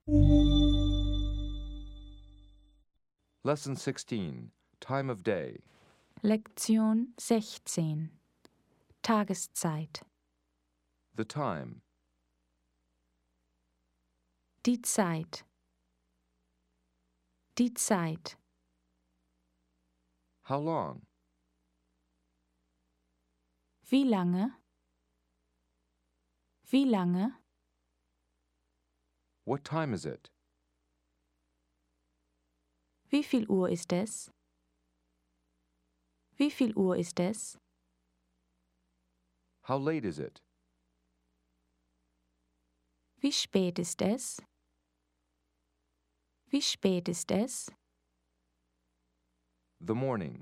Lesson 16. Time of day. Lektion 16. Tageszeit. The time. Die Zeit. Die Zeit. How long? Wie lange? Wie lange? What time is it? Wie viel Uhr ist es? Wie viel Uhr ist es? How late is it? Wie spät ist es? Wie spät ist es? The morning.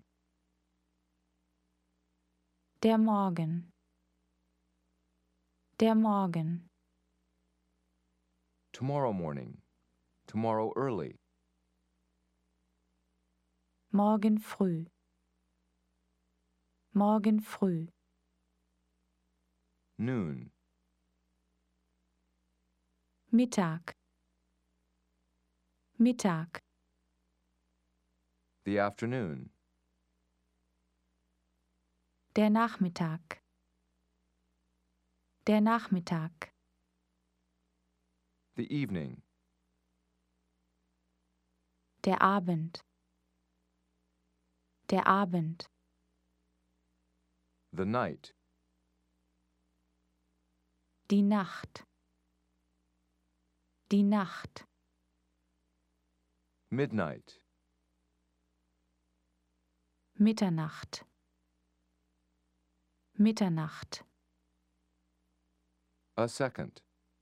Der Morgen. Der Morgen. Tomorrow morning. Tomorrow early. Morgen früh. Morgen früh. Noon. Mittag. Mittag. The afternoon. Der Nachmittag. Der Nachmittag. The evening. Der Abend. Der Abend. The night. Die Nacht. Die Nacht. Midnight. Mitternacht. Mitternacht. A second.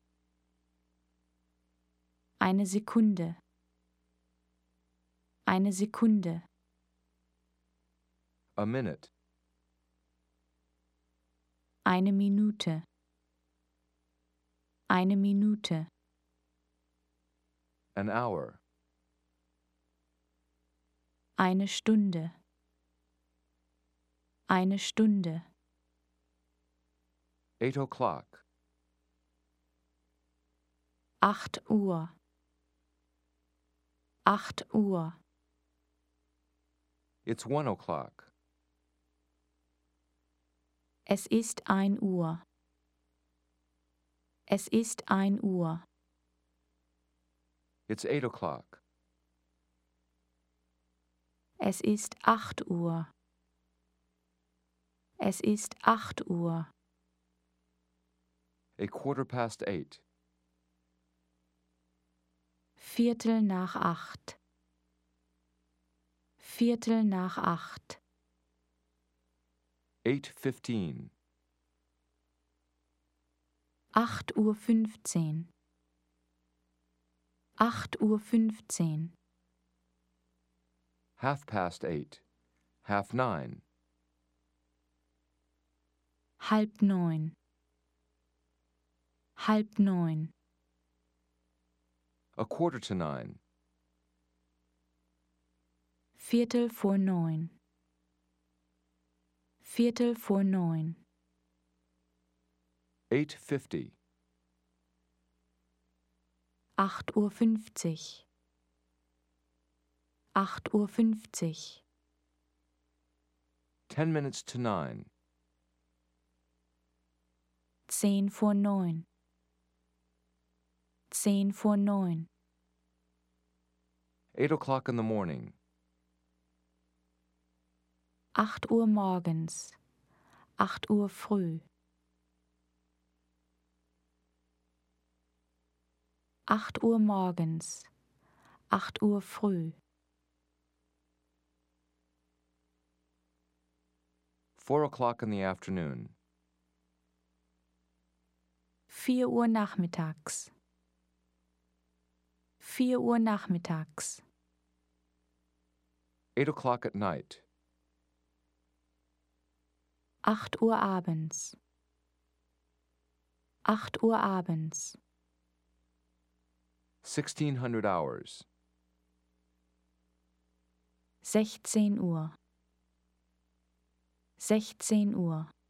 Eine Sekunde. Eine Sekunde. A minute. Eine Minute. Eine Minute. An hour. Eine Stunde. Eine Stunde. 8 o'clock. 8 Uhr. 8 Uhr. It's 1 o'clock. Es ist 1 Uhr. Es ist 1 Uhr. It's 8 o'clock. Es ist 8 Uhr. Es ist 8 Uhr. A quarter past 8. Viertel nach 8. Viertel nach 8. 8:15. 8:15 Uhr. 8:15 Uhr. Half past 8. Half 9. 8:30. 8:30. A quarter to 9. Viertel vor 9. Viertel vor 9. 8:50. 8:50 Uhr. 8:50 Uhr. 10 minutes to 9. 10 vor 9. 10 vor 9. 8 o'clock in the morning. 8 Uhr morgens. 8 Uhr früh. 8 Uhr morgens. 8 Uhr früh. 4 o'clock in the afternoon. 4 Uhr nachmittags. 4 Uhr nachmittags. 8 o'clock at night. 8 Uhr abends. 8 Uhr abends. 1600 hours. 16 Uhr. 16 Uhr.